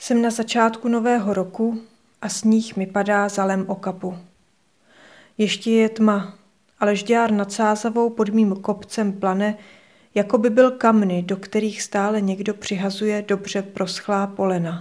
Jsem na začátku nového roku a sníh mi padá zalem o kapu. Ještě je tma, ale žďár nad Sázavou pod mým kopcem plane, jako by byl kamny, do kterých stále někdo přihazuje dobře proschlá polena.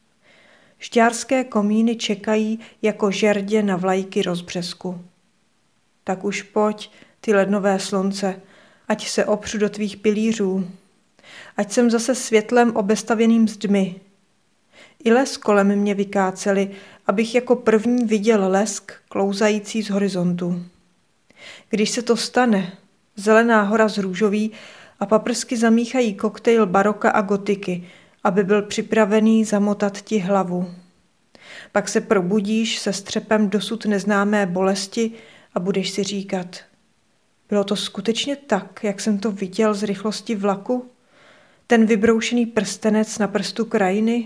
Žďárské komíny čekají jako žerdě na vlajky rozbřesku. Tak už pojď, ty lednové slunce, ať se opřu do tvých pilířů, ať jsem zase světlem obestavěným zdmi. I les kolem mě vykáceli, abych jako první viděl lesk klouzající z horizontu. Když se to stane, zelená hora zrůžoví a paprsky zamíchají koktejl baroka a gotiky, aby byl připravený zamotat ti hlavu. Pak se probudíš se střepem dosud neznámé bolesti a budeš si říkat: bylo to skutečně tak, jak jsem to viděl z rychlosti vlaku? Ten vybroušený prstenec na prstu krajiny?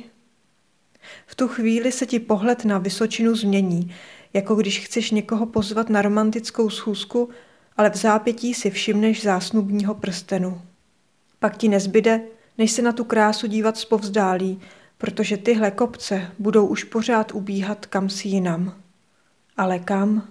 V tu chvíli se ti pohled na vysočinu změní, jako když chceš někoho pozvat na romantickou schůzku, ale v zápětí si všimneš zásnubního prstenu. Pak ti nezbyde, než se na tu krásu dívat zpovzdálí, protože tyhle kopce budou už pořád ubíhat kamsi jinam. Ale kam?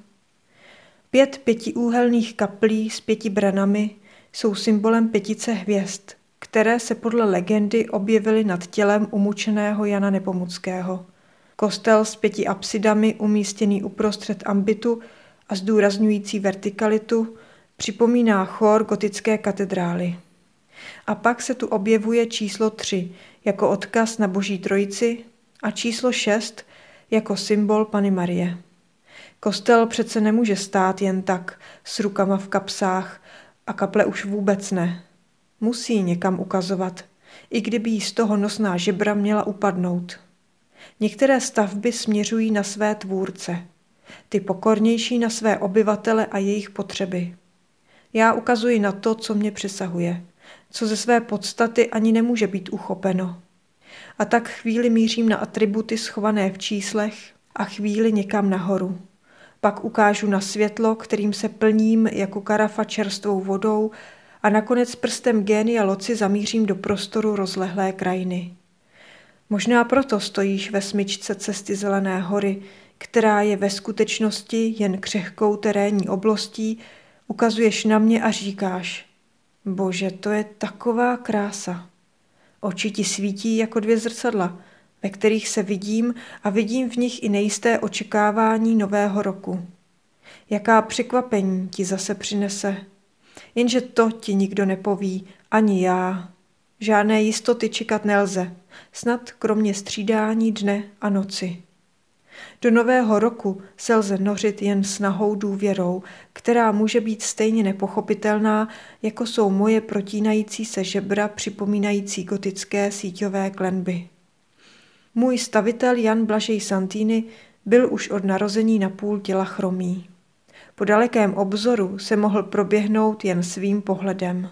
5 pětiúhelných kaplí s 5 branami jsou symbolem 5 hvězd, které se podle legendy objevily nad tělem umučeného Jana Nepomuckého. Kostel s 5 apsidami umístěný uprostřed ambitu a zdůrazňující vertikalitu připomíná chór gotické katedrály. A pak se tu objevuje číslo 3 jako odkaz na Boží trojici a číslo 6 jako symbol Panny Marie. Kostel přece nemůže stát jen tak s rukama v kapsách a kaple už vůbec ne. Musí někam ukazovat, i kdyby jí z toho nosná žebra měla upadnout. Některé stavby směřují na své tvůrce, ty pokornější na své obyvatele a jejich potřeby. Já ukazuji na to, co mě přesahuje, co ze své podstaty ani nemůže být uchopeno. A tak chvíli mířím na atributy schované v číslech a chvíli někam nahoru. Pak ukážu na světlo, kterým se plním jako karafa čerstvou vodou a nakonec prstem génia loci zamířím do prostoru rozlehlé krajiny. Možná proto stojíš ve smyčce cesty Zelené hory, která je ve skutečnosti jen křehkou terénní oblastí, ukazuješ na mě a říkáš: Bože, to je taková krása. Oči ti svítí jako 2 zrcadla, ve kterých se vidím a vidím v nich i nejisté očekávání nového roku. Jaká překvapení ti zase přinese. Jenže to ti nikdo nepoví, ani já. Žádné jistoty čekat nelze, snad kromě střídání dne a noci. Do nového roku se lze nořit jen snahou důvěrou, která může být stejně nepochopitelná, jako jsou moje protínající se žebra připomínající gotické síťové klenby. Můj stavitel Jan Blažej Santini byl už od narození na půl těla chromý. Po dalekém obzoru se mohl proběhnout jen svým pohledem.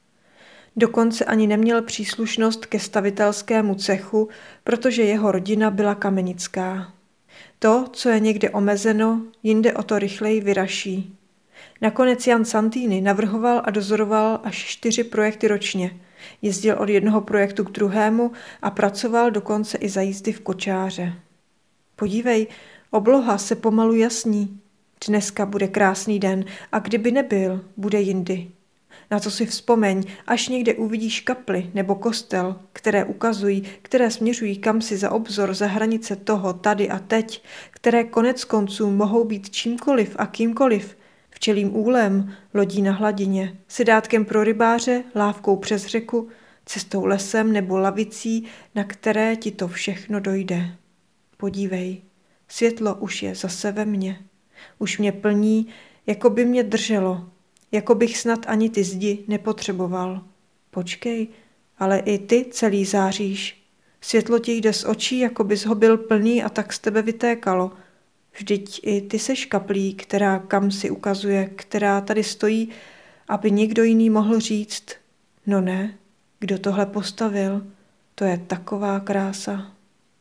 Dokonce ani neměl příslušnost ke stavitelskému cechu, protože jeho rodina byla kamenická. To, co je někde omezeno, jinde o to rychleji vyraší. Nakonec Jan Santini navrhoval a dozoroval až 4 projekty ročně. Jezdil od jednoho projektu k druhému a pracoval dokonce i za jízdy v kočáře. Podívej, obloha se pomalu jasní. Dneska bude krásný den a kdyby nebyl, bude jindy. Na to si vzpomeň, až někde uvidíš kapli nebo kostel, které ukazují, které směřují kamsi za obzor, za hranice toho tady a teď, které konec konců mohou být čímkoliv a kýmkoliv, včelím úlem, lodí na hladině, sedátkem pro rybáře, lávkou přes řeku, cestou lesem nebo lavicí, na které ti to všechno dojde. Podívej, světlo už je zase ve mně. Už mě plní, jako by mě drželo, jako bych snad ani ty zdi nepotřeboval. Počkej, ale i ty celý záříš. Světlo ti jde z očí, jako bys ho byl plný a tak z tebe vytékalo. Vždyť i ty seš kaplí, která kam si ukazuje, která tady stojí, aby někdo jiný mohl říct: no ne, kdo tohle postavil, to je taková krása.